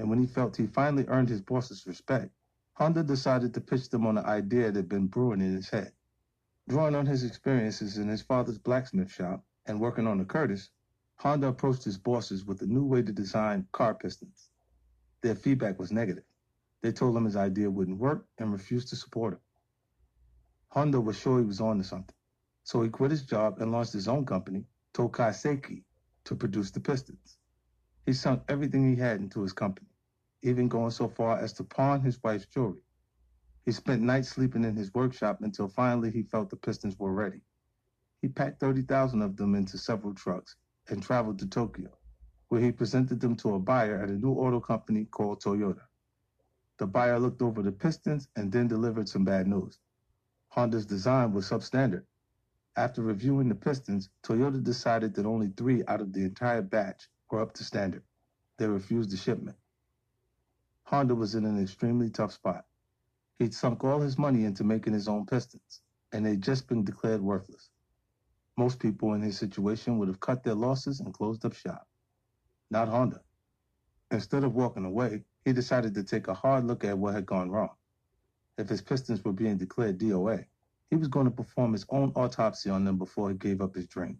and when he felt he finally earned his boss's respect, Honda decided to pitch them on an idea that had been brewing in his head. Drawing on his experiences in his father's blacksmith shop and working on the Curtis, Honda approached his bosses with a new way to design car pistons. Their feedback was negative. They told him his idea wouldn't work and refused to support him. Honda was sure he was on to something, so he quit his job and launched his own company, Tokai Seiki, to produce the pistons. He sunk everything he had into his company, even going so far as to pawn his wife's jewelry. He spent nights sleeping in his workshop until finally he felt the pistons were ready. He packed thirty thousand of them into several trucks and traveled to Tokyo, where he presented them to a buyer at a new auto company called Toyota. The buyer looked over the pistons and then delivered some bad news. Honda's design was substandard. After reviewing the pistons, Toyota decided that only three out of the entire batch were up to standard. They refused the shipment. Honda was in an extremely tough spot. He'd sunk all his money into making his own pistons, and they'd just been declared worthless. Most people in his situation would have cut their losses and closed up shop. Not Honda. Instead of walking away, he decided to take a hard look at what had gone wrong. If his pistons were being declared D O A, he was going to perform his own autopsy on them before he gave up his dream.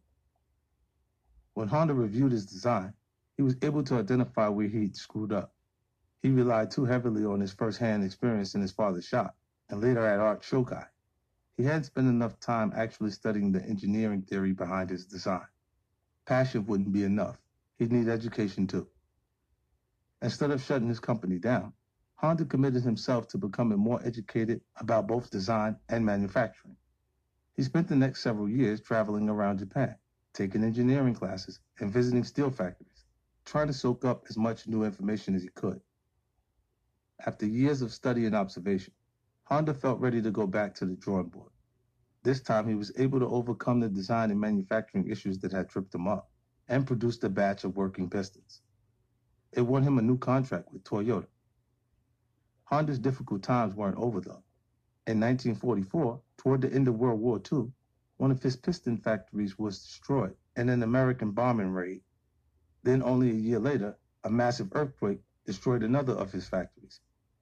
When Honda reviewed his design, he was able to identify where he'd screwed up. He relied too heavily on his first-hand experience in his father's shop, and later at Art Shokai. He hadn't spent enough time actually studying the engineering theory behind his design. Passion wouldn't be enough. He'd need education too. Instead of shutting his company down, Honda committed himself to becoming more educated about both design and manufacturing. He spent the next several years traveling around Japan, taking engineering classes and visiting steel factories, trying to soak up as much new information as he could. After years of study and observation, Honda felt ready to go back to the drawing board. This time he was able to overcome the design and manufacturing issues that had tripped him up and produced a batch of working pistons. It won him a new contract with Toyota. Honda's difficult times weren't over, though. In nineteen forty-four, toward the end of World War Two, one of his piston factories was destroyed in an American bombing raid. Then, only a year later, a massive earthquake destroyed another of his factories.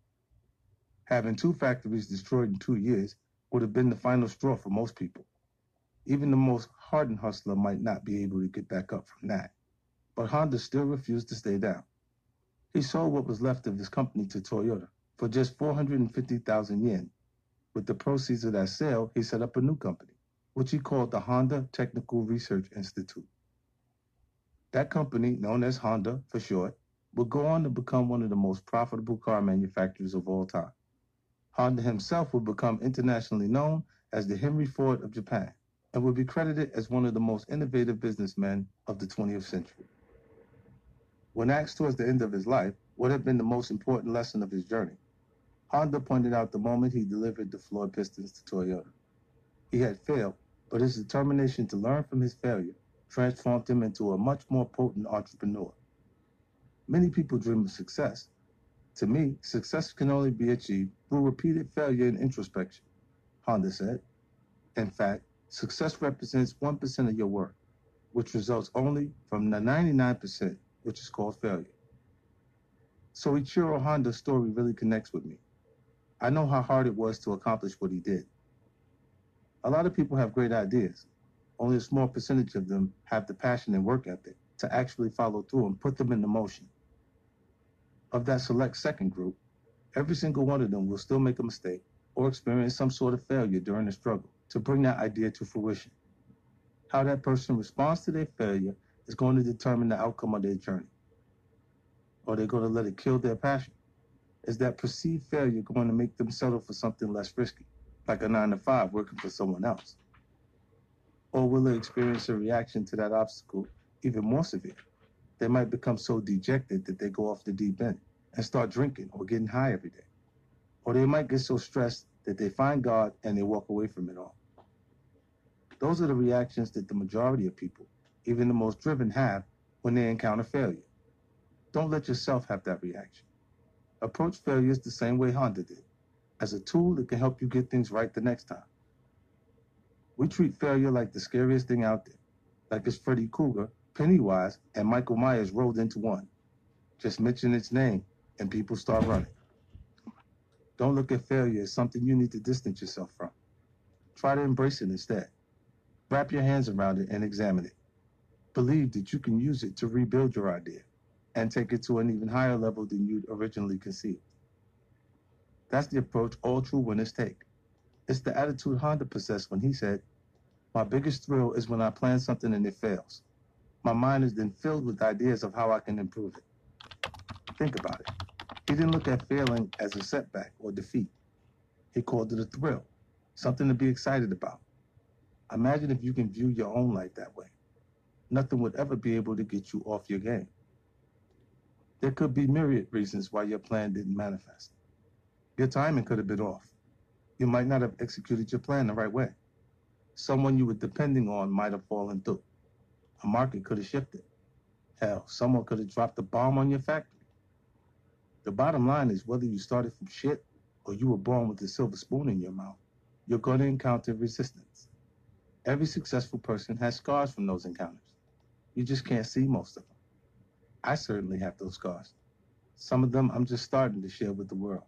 Having two factories destroyed in two years would have been the final straw for most people. Even the most hardened hustler might not be able to get back up from that. But Honda still refused to stay down. He sold what was left of his company to Toyota for just four hundred fifty thousand yen. With the proceeds of that sale, he set up a new company, which he called the Honda Technical Research Institute. That company, known as Honda for short, would go on to become one of the most profitable car manufacturers of all time. Honda himself would become internationally known as the Henry Ford of Japan and would be credited as one of the most innovative businessmen of the twentieth century. When asked towards the end of his life what had been the most important lesson of his journey, Honda pointed out the moment he delivered the flawed pistons to Toyota. He had failed, but his determination to learn from his failure transformed him into a much more potent entrepreneur. Many people dream of success. To me, success can only be achieved through repeated failure and introspection, Honda said. In fact, success represents one percent of your work, which results only from the ninety-nine percent, which is called failure. So Ichiro Honda's story really connects with me. I know how hard it was to accomplish what he did. A lot of people have great ideas. Only a small percentage of them have the passion and work ethic to actually follow through and put them into motion. Of that select second group, every single one of them will still make a mistake or experience some sort of failure during the struggle to bring that idea to fruition. How that person responds to their failure is going to determine the outcome of their journey. Are they going to let it kill their passion? Is that perceived failure going to make them settle for something less risky, like a nine to five working for someone else? Or will they experience a reaction to that obstacle even more severe? They might become so dejected that they go off the deep end and start drinking or getting high every day. Or they might get so stressed that they find God and they walk away from it all. Those are the reactions that the majority of people, even the most driven, have when they encounter failure. Don't let yourself have that reaction. Approach failures the same way Honda did, as a tool that can help you get things right the next time. We treat failure like the scariest thing out there, like it's Freddy Krueger, Pennywise, and Michael Myers rolled into one. Just mention its name, and people start running. Don't look at failure as something you need to distance yourself from. Try to embrace it instead. Wrap your hands around it and examine it. Believe that you can use it to rebuild your idea and take it to an even higher level than you'd originally conceived. That's the approach all true winners take. It's the attitude Honda possessed when he said, "My biggest thrill is when I plan something and it fails. My mind is then filled with ideas of how I can improve it." Think about it. He didn't look at failing as a setback or defeat. He called it a thrill, something to be excited about. Imagine if you can view your own life that way. Nothing would ever be able to get you off your game. There could be myriad reasons why your plan didn't manifest. Your timing could have been off. You might not have executed your plan the right way. Someone you were depending on might have fallen through. A market could have shifted. Hell, someone could have dropped a bomb on your factory. The bottom line is whether you started from shit or you were born with a silver spoon in your mouth, you're going to encounter resistance. Every successful person has scars from those encounters. You just can't see most of them. I certainly have those scars. Some of them I'm just starting to share with the world.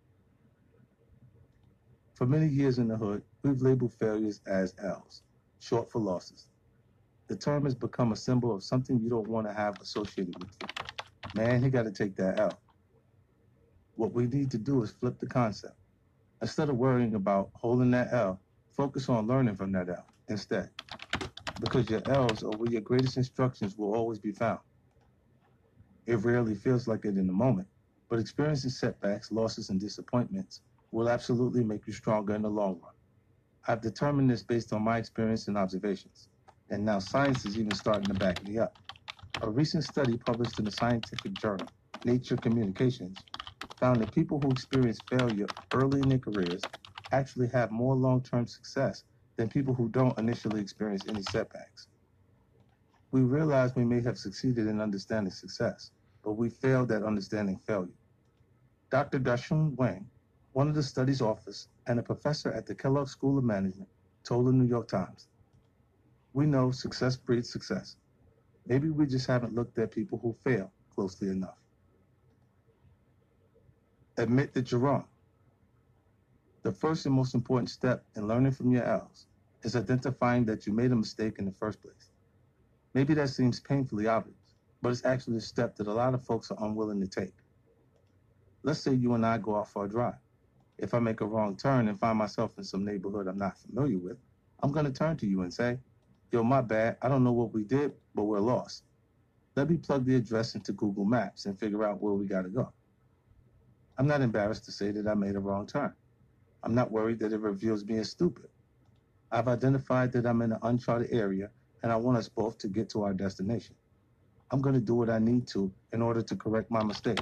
For many years in the hood, we've labeled failures as L's, short for losses. The term has become a symbol of something you don't want to have associated with you. Man, he got to take that L. What we need to do is flip the concept. Instead of worrying about holding that L, focus on learning from that L instead. Because your L's are where your greatest instructions will always be found. It rarely feels like it in the moment, but experiencing setbacks, losses, and disappointments will absolutely make you stronger in the long run. I've determined this based on my experience and observations, and now science is even starting to back me up. A recent study published in the scientific journal, Nature Communications, found that people who experience failure early in their careers actually have more long-term success than people who don't initially experience any setbacks. We realize we may have succeeded in understanding success, but we failed at understanding failure. Doctor Dashun Wang, one of the study's authors and a professor at the Kellogg School of Management, told the New York Times, "We know success breeds success. Maybe we just haven't looked at people who fail closely enough." Admit that you're wrong. The first and most important step in learning from your L's is identifying that you made a mistake in the first place. Maybe that seems painfully obvious, but it's actually a step that a lot of folks are unwilling to take. Let's say you and I go out for a drive. If I make a wrong turn and find myself in some neighborhood I'm not familiar with, I'm going to turn to you and say, "Yo, my bad, I don't know what we did, but we're lost. Let me plug the address into Google Maps and figure out where we got to go." I'm not embarrassed to say that I made a wrong turn. I'm not worried that it reveals me as stupid. I've identified that I'm in an uncharted area and I want us both to get to our destination. I'm going to do what I need to in order to correct my mistake.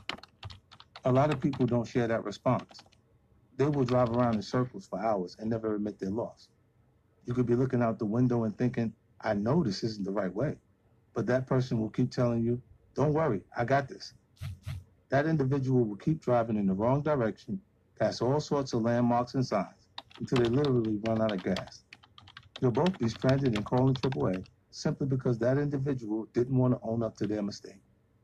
A lot of people don't share that response. They will drive around in circles for hours and never admit their loss. You could be looking out the window and thinking, "I know this isn't the right way." But that person will keep telling you, "Don't worry, I got this." That individual will keep driving in the wrong direction, past all sorts of landmarks and signs, until they literally run out of gas. You'll both be stranded and calling triple A simply because that individual didn't want to own up to their mistake.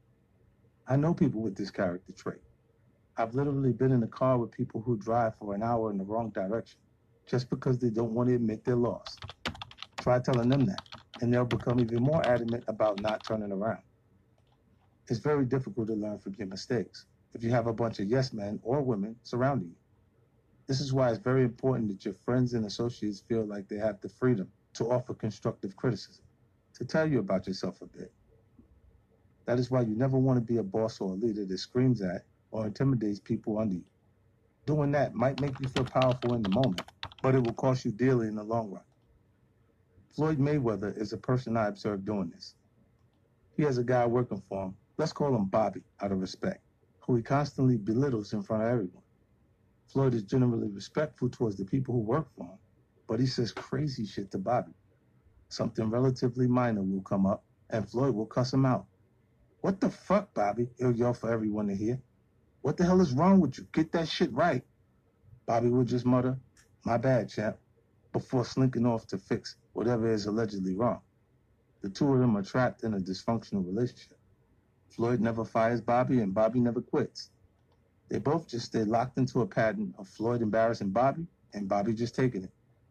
I know people with this character trait. I've literally been in a car with people who drive for an hour in the wrong direction just because they don't want to admit they're lost. Try telling them that, and they'll become even more adamant about not turning around. It's very difficult to learn from your mistakes if you have a bunch of yes men or women surrounding you. This is why it's very important that your friends and associates feel like they have the freedom to offer constructive criticism, to tell you about yourself a bit. That is why you never want to be a boss or a leader that screams at or intimidates people under you. Doing that might make you feel powerful in the moment, but it will cost you dearly in the long run. Floyd Mayweather is a person I observed doing this. He has a guy working for him, let's call him Bobby out of respect, who he constantly belittles in front of everyone. Floyd is generally respectful towards the people who work for him, but he says crazy shit to Bobby. Something relatively minor will come up, and Floyd will cuss him out. "What the fuck, Bobby?" he'll yell for everyone to hear. "What the hell is wrong with you? Get that shit right." Bobby will just mutter, "My bad, champ," before slinking off to fix whatever is allegedly wrong. The two of them are trapped in a dysfunctional relationship. Floyd never fires Bobby, and Bobby never quits. They both just stay locked into a pattern of Floyd embarrassing Bobby and Bobby just taking it.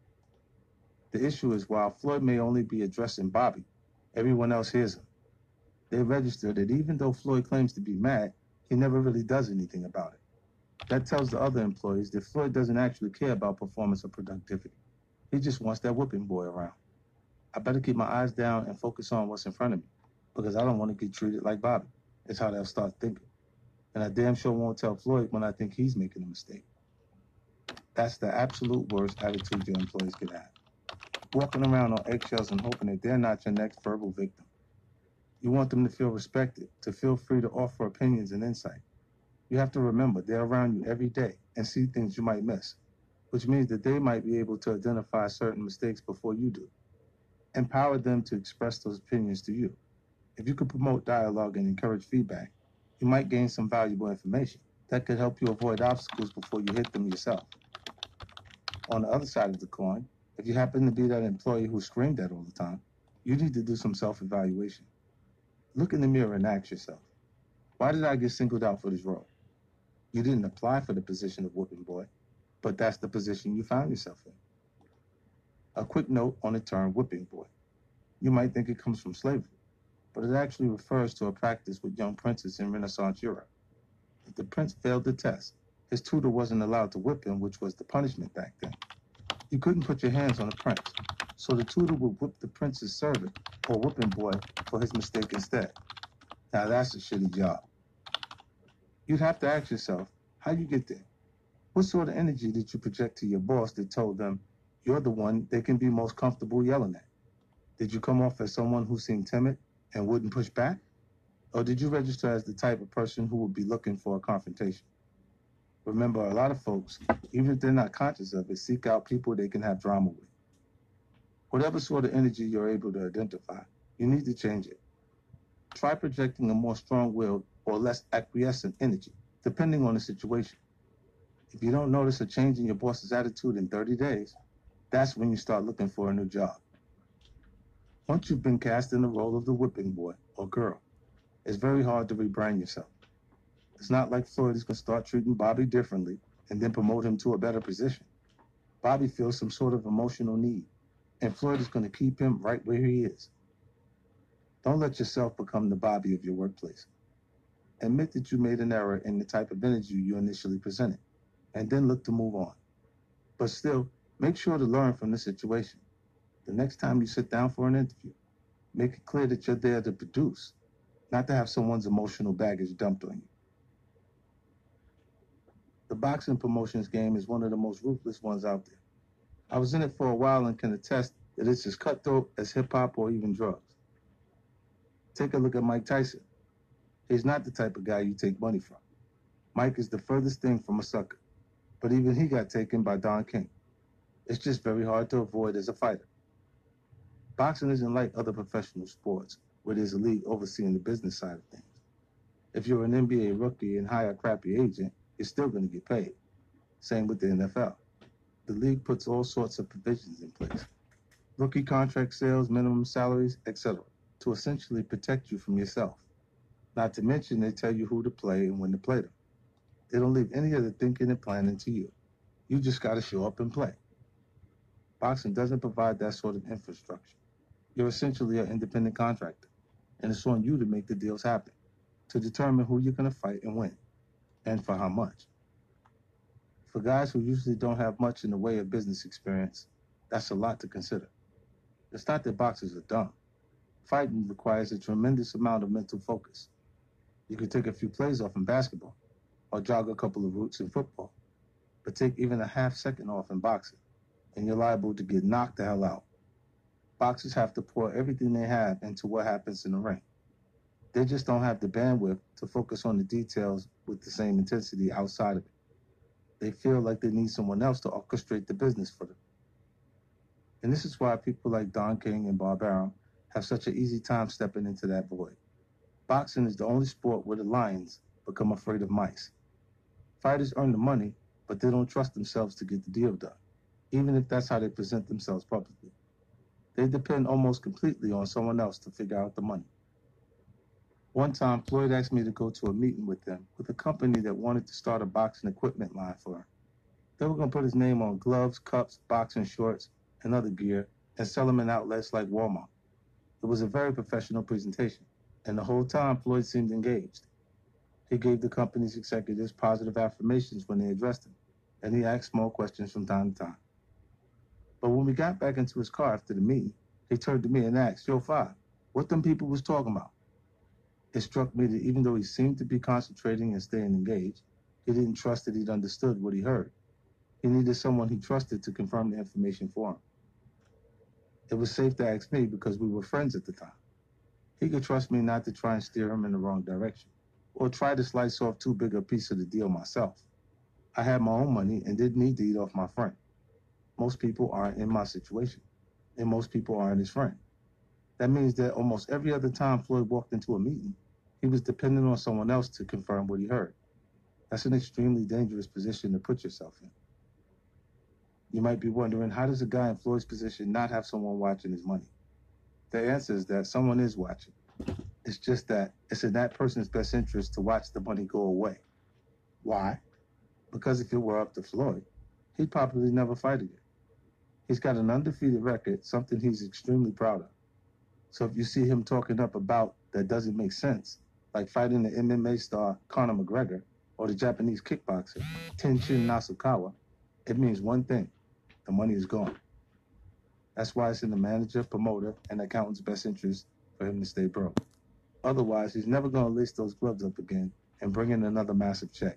The issue is while Floyd may only be addressing Bobby, everyone else hears him. They register that even though Floyd claims to be mad, he never really does anything about it. That tells the other employees that Floyd doesn't actually care about performance or productivity. He just wants that whooping boy around. I better keep my eyes down and focus on what's in front of me, because I don't want to get treated like Bobby. It's how they'll start thinking. And I damn sure won't tell Floyd when I think he's making a mistake. That's the absolute worst attitude your employees can have. Walking around on eggshells and hoping that they're not your next verbal victim. You want them to feel respected, to feel free to offer opinions and insight. You have to remember they're around you every day and see things you might miss, which means that they might be able to identify certain mistakes before you do. Empower them to express those opinions to you. If you could promote dialogue and encourage feedback, you might gain some valuable information that could help you avoid obstacles before you hit them yourself. On the other side of the coin, if you happen to be that employee who's screamed at all the time, you need to do some self-evaluation. Look in the mirror and ask yourself, why did I get singled out for this role? You didn't apply for the position of whooping boy, but that's the position you found yourself in. A quick note on the term whipping boy. You might think it comes from slavery, but it actually refers to a practice with young princes in Renaissance Europe. If the prince failed the test, his tutor wasn't allowed to whip him, which was the punishment back then. You couldn't put your hands on the prince, so the tutor would whip the prince's servant or whipping boy for his mistake instead. Now that's a shitty job. You'd have to ask yourself, how you get there? What sort of energy did you project to your boss that told them you're the one they can be most comfortable yelling at? Did you come off as someone who seemed timid and wouldn't push back? Or did you register as the type of person who would be looking for a confrontation? Remember, a lot of folks, even if they're not conscious of it, seek out people they can have drama with. Whatever sort of energy you're able to identify, you need to change it. Try projecting a more strong-willed or less acquiescent energy, depending on the situation. If you don't notice a change in your boss's attitude in thirty days, that's when you start looking for a new job. Once you've been cast in the role of the whipping boy or girl, it's very hard to rebrand yourself. It's not like Floyd is going to start treating Bobby differently and then promote him to a better position. Bobby feels some sort of emotional need, and Floyd is going to keep him right where he is. Don't let yourself become the Bobby of your workplace. Admit that you made an error in the type of energy you initially presented, and then look to move on. But still, make sure to learn from the situation. The next time you sit down for an interview, make it clear that you're there to produce, not to have someone's emotional baggage dumped on you. The boxing promotions game is one of the most ruthless ones out there. I was in it for a while and can attest that it's as cutthroat as hip-hop or even drugs. Take a look at Mike Tyson. He's not the type of guy you take money from. Mike is the furthest thing from a sucker, but even he got taken by Don King. It's just very hard to avoid as a fighter. Boxing isn't like other professional sports, where there's a league overseeing the business side of things. If you're an N B A rookie and hire a crappy agent, you're still going to get paid. Same with the N F L. The league puts all sorts of provisions in place. Rookie contract sales, minimum salaries, et cetera, to essentially protect you from yourself. Not to mention they tell you who to play and when to play them. They don't leave any of the thinking and planning to you. You just got to show up and play. Boxing doesn't provide that sort of infrastructure. You're essentially an independent contractor, and it's on you to make the deals happen, to determine who you're going to fight and win, and for how much. For guys who usually don't have much in the way of business experience, that's a lot to consider. It's not that boxers are dumb. Fighting requires a tremendous amount of mental focus. You could take a few plays off in basketball, or jog a couple of routes in football, but take even a half second off in boxing, and you're liable to get knocked the hell out. Boxers have to pour everything they have into what happens in the ring. They just don't have the bandwidth to focus on the details with the same intensity outside of it. They feel like they need someone else to orchestrate the business for them. And this is why people like Don King and Bob Arum have such an easy time stepping into that void. Boxing is the only sport where the lions become afraid of mice. Fighters earn the money, but they don't trust themselves to get the deal done, even if that's how they present themselves publicly. They depend almost completely on someone else to figure out the money. One time, Floyd asked me to go to a meeting with them with a company that wanted to start a boxing equipment line for him. They were going to put his name on gloves, cups, boxing shorts, and other gear and sell them in outlets like Walmart. It was a very professional presentation, and the whole time Floyd seemed engaged. He gave the company's executives positive affirmations when they addressed him, and he asked small questions from time to time. But when we got back into his car after the meeting, he turned to me and asked, "Yo, Five, what them people was talking about?" It struck me that even though he seemed to be concentrating and staying engaged, he didn't trust that he'd understood what he heard. He needed someone he trusted to confirm the information for him. It was safe to ask me because we were friends at the time. He could trust me not to try and steer him in the wrong direction or try to slice off too big a piece of the deal myself. I had my own money and didn't need to eat off my friend. Most people aren't in my situation, and most people aren't his friend. That means that almost every other time Floyd walked into a meeting, he was dependent on someone else to confirm what he heard. That's an extremely dangerous position to put yourself in. You might be wondering, how does a guy in Floyd's position not have someone watching his money? The answer is that someone is watching. It's just that it's in that person's best interest to watch the money go away. Why? Because if it were up to Floyd, he'd probably never fight again. He's got an undefeated record, something he's extremely proud of. So if you see him talking up about that doesn't make sense, like fighting the M M A star Conor McGregor or the Japanese kickboxer Tenshin Nasukawa, it means one thing: the money is gone. That's why it's in the manager, promoter, and accountant's best interest for him to stay broke. Otherwise, he's never going to lace those gloves up again and bring in another massive check.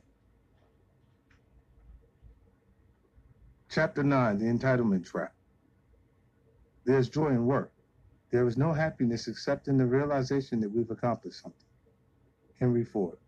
Chapter nine, The Entitlement Trap. There's joy in work. There is no happiness except in the realization that we've accomplished something. Henry Ford.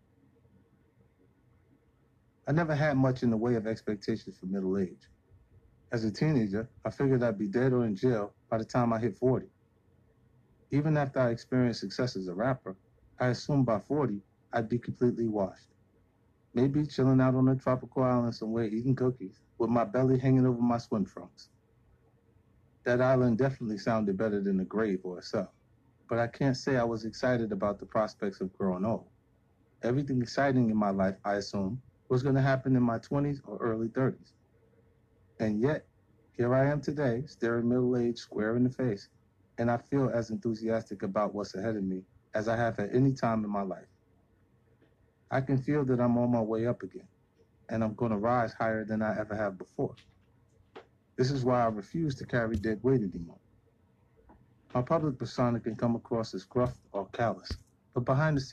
I never had much in the way of expectations for middle age. As a teenager, I figured I'd be dead or in jail by the time I hit forty. Even after I experienced success as a rapper, I assumed by forty, I'd be completely washed. Maybe chilling out on a tropical island somewhere eating cookies with my belly hanging over my swim trunks. That island definitely sounded better than a grave or a cell, but I can't say I was excited about the prospects of growing old. Everything exciting in my life, I assumed, was going to happen in my twenties or early thirties. And yet, here I am today, staring middle age square in the face, and I feel as enthusiastic about what's ahead of me as I have at any time in my life. I can feel that I'm on my way up again, and I'm going to rise higher than I ever have before. This is why I refuse to carry dead weight anymore. My public persona can come across as gruff or callous, but behind the scenes,